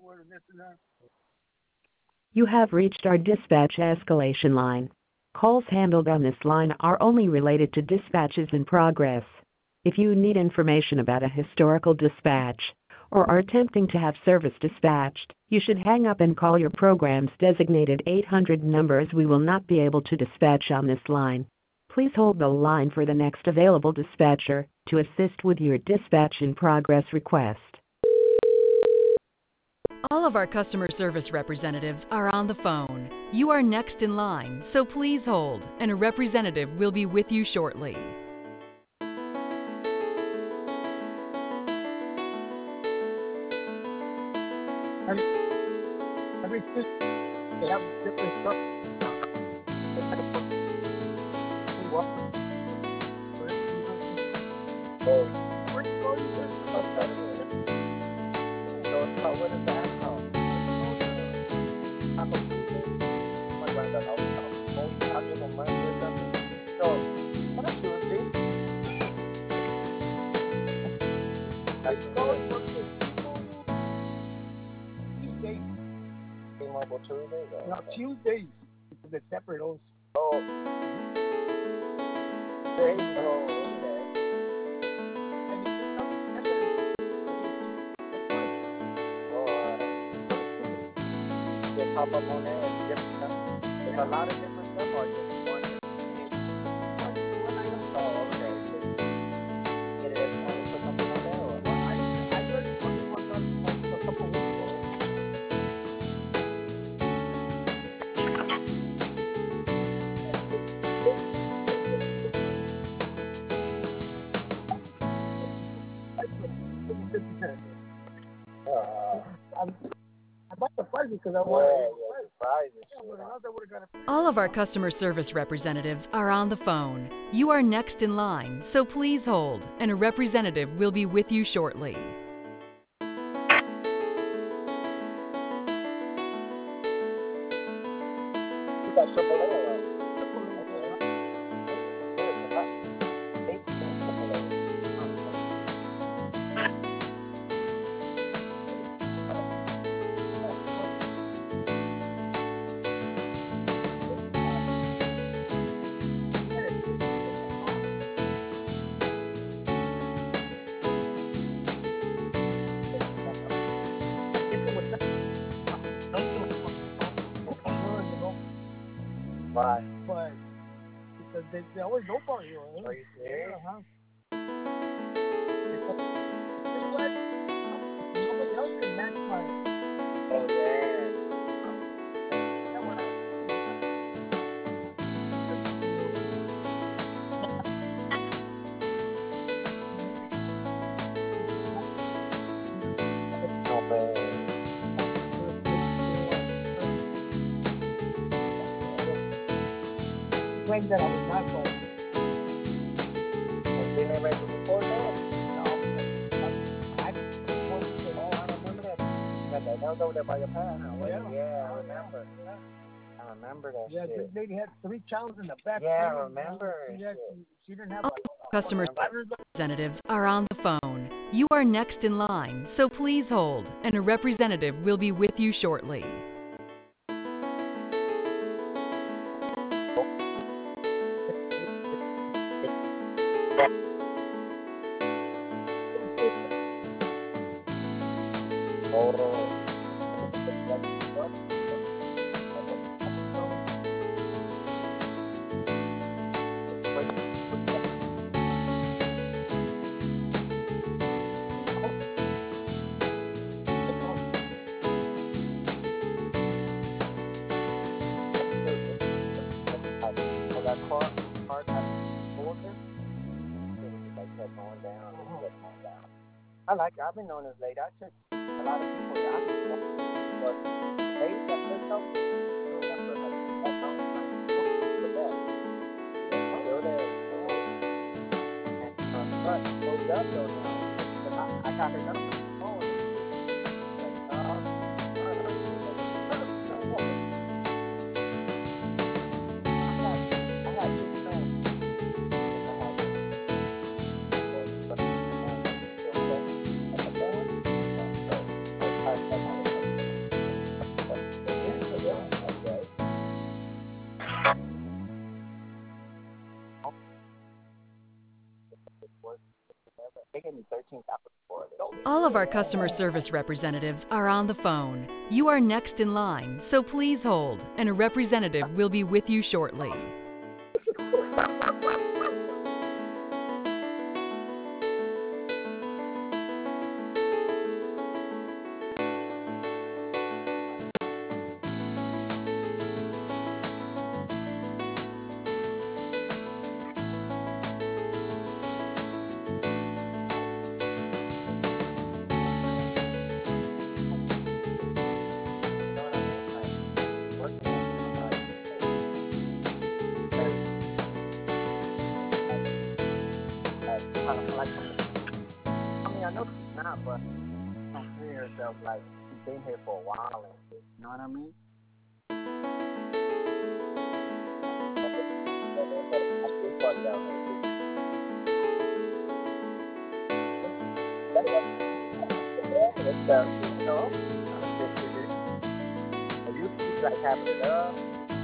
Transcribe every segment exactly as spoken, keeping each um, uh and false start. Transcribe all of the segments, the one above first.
You have reached our dispatch escalation line. Calls handled on this line are only related to dispatches in progress. If you need information about a historical dispatch or are attempting to have service dispatched, you should hang up and call your program's designated eight hundred number as we will not be able to dispatch on this line. Please hold the line for the next available dispatcher to assist with your dispatch in progress request. All of our customer service representatives are on the phone. You are next in line, so please hold, and a representative will be with you shortly. Every, every system, they have different stuff. Oh, where you go? You so it's not what is that called? Taco Tuesday? My granddad always calls always tacos on Monday or something. So, what a Tuesday? Let's go and work this Tuesday. T-Mobile Tuesday? No, Tuesdays. They're separate also. Oh. Hey, oh, okay. Pop up on there and different stuff. There's a lot of different stuff or just one. Oh, okay. Get it every time you put something on there or? Well, I, I just put one on like a couple weeks ago. Uh, I'm I bought the prices because I wanted yeah, yeah, surprises. Yeah, All of our customer service representatives are on the phone. You are next in line, so please hold, and a representative will be with you shortly. You got triple A, right? Why? But because they, they always go for you. Right? Are you serious? Yeah, huh? Nobody else can match my. Oh yeah. Oh man. Claimed that I was not going. And they never had to report that? No. I, I, oh, I remember that. That, that was over there by your pad, huh? Yeah. Yeah, I remember. Yeah. I remember that yeah, shit. Yeah, this lady had three children in the back. Yeah, I remember. Yeah, she, she didn't have a... Customer representatives are on the phone. You are next in line, so please hold, and a representative will be with you shortly. I like it. I've been known as late. I took a lot of people down, but they that this help me remember like that song the best. Still there. And um, but moved up though now. But I, I got her number on the phone. Like, um, I don't know. I had just known. thirteen thousand for it. All of our customer service representatives are on the phone. You are next in line, so please hold, and a representative will be with you shortly. I mean, I know she's not, but I'm seeing herself like she's been here for a while and shit. You know what I mean? It's uh, you know, you keep like having it up.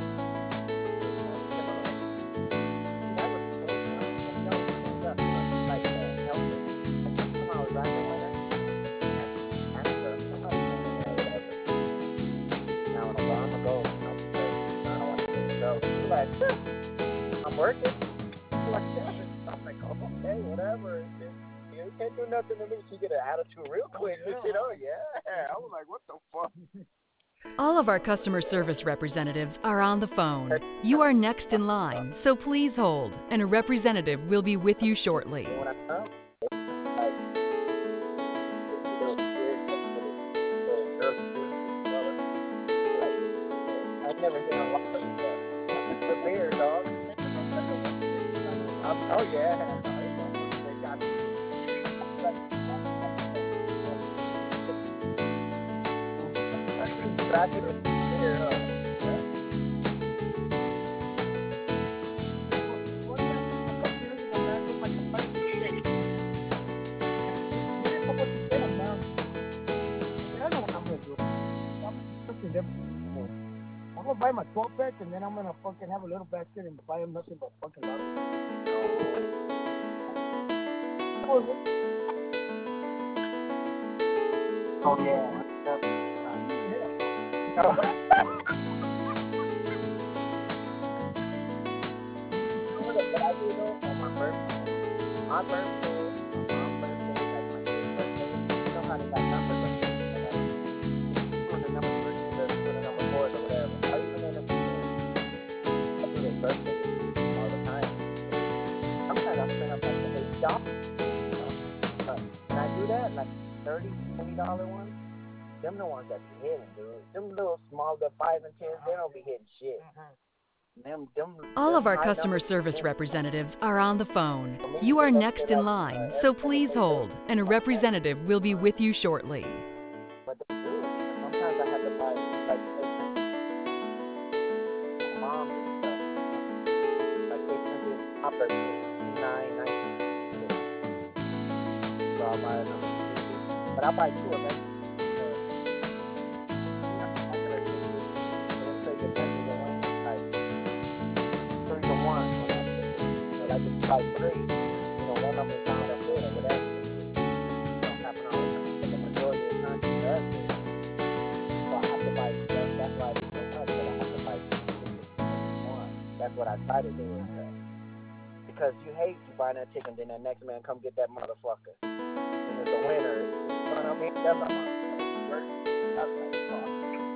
Like, I'm working. Like, I'm like, oh, okay, whatever. You can't do nothing to me. She get an attitude real quick. Oh, yeah. You know, yeah. I was like, what the fuck? All of our customer service representatives are on the phone. You are next in line, so please hold, and a representative will be with you shortly. When I come, I've never been on one of them. It's weird, dog. Oh, yeah. They got me. Back in the here, uh, I'm gonna buy my twelve pack and then I'm gonna fucking have a little basket and buy him nothing but fucking love. Oh yeah. Oh. My birthday, my birthday, my birthday, like my kid's birthday. You know how they got numbers up there? Like, the number three, the, the number four, or whatever. I even end up I do their birthday all the time. Sometimes I spend up like the eight dollars. But when I do that, like thirty, twenty dollar ones, them the ones that be hitting, dude. Them little small, the five and tens, they don't be hitting shit. Them, them, All them of our high customer numbers, service them, representatives are on the phone. You are next in line, so please hold, and a representative will be with you shortly. But they do. Sometimes I have to buy like mom and stuff. Like they send it up at nine, nineteen. So I'll buy another. But I'll buy two of them. Like it's like three, you know, one of them is not up there or whatever. It don't happen all the time, but the majority of the time it does. So I have to buy stuff. That's why I do so much, but I have to buy one. That's what I try to do. Is that. Because you hate you buy that chicken, then that next man come get that motherfucker. And it's a winner. You know what I mean? That's what I'm working. That's what I'm talking.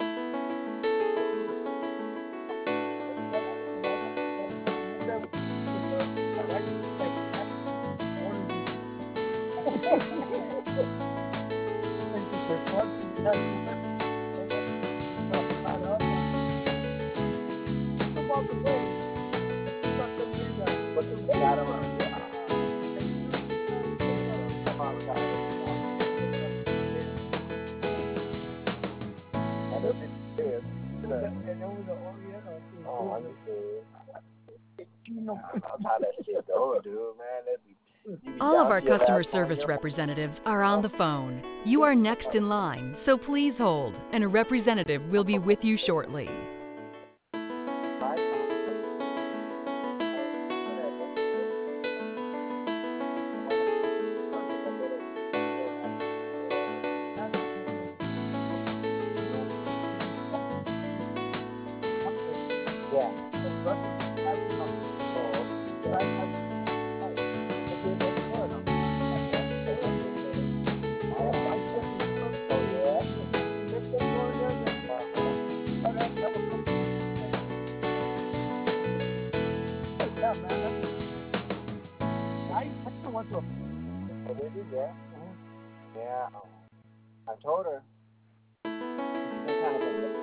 Oh, I'm how that shit go, dude, man. That be All of our customer service representatives are on the phone. You are next in line, so please hold, and a representative will be with you shortly. Yeah. The brother has come forward. But I have to say, it's for them. Oh, I just oh yeah. Just the door there. Uh-huh. Oh, that that was cool. Yeah, man. That's, I I went to a. Oh, did you? Yeah. Mm-hmm. Yeah. Um, I told her. She's kind of been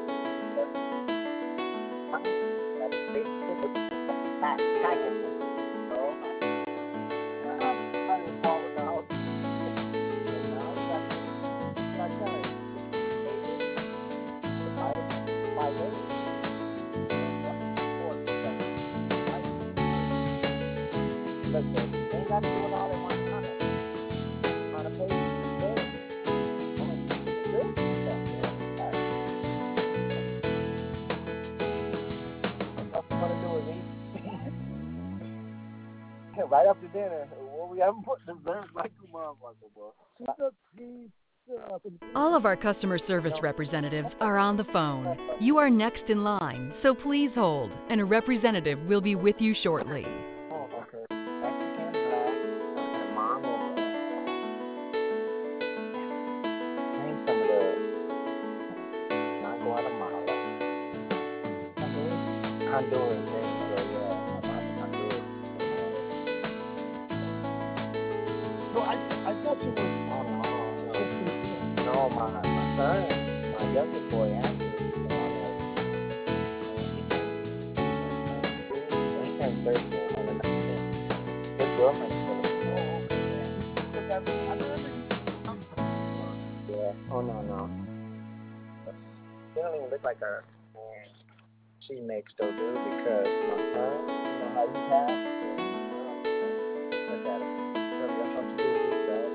that's basically that package. So, I was falling out. And now we got, got kind of my my way. Listen, they ain't got to do it all at one time. On a page, good. Good stuff, man. All I want to do is eat. Right after dinner, well, we haven't put dessert like a motherfucker, bro. All of our customer service representatives are on the phone. You are next in line, so please hold, and a representative will be with you shortly. Oh, okay. Mexican, black, and mom will name some of the not Guatemala. Honduras, there you go, yeah. My mom's Honduras. So I, I thought you were. Oh, no. No, no my, my son, my youngest boy, Andrew, the one that he turned thirteen on the nineteenth. His girlfriend is Filipino. Oh, okay. Yeah. Oh, no, no. She don't even look like her. And she makes though, dude, because my son, you know how you have? Look at him. That's how she do this,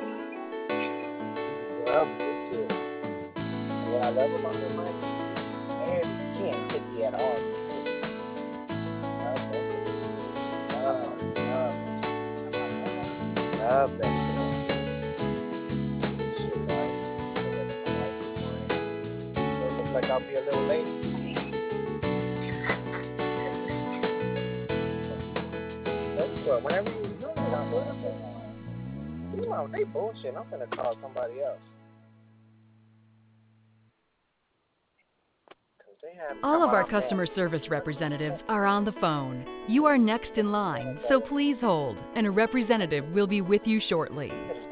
right? Love this shit. And what I love about her, Mike, and she ain't picky at all. Love that shit. Love, love, love that shit, right? So it looks like I'll be a little late. Well, whenever you, you know, you know, they bullshit. I'm gonna call somebody else. All of our customer service representatives are on the phone. You are next in line, so please hold, and a representative will be with you shortly.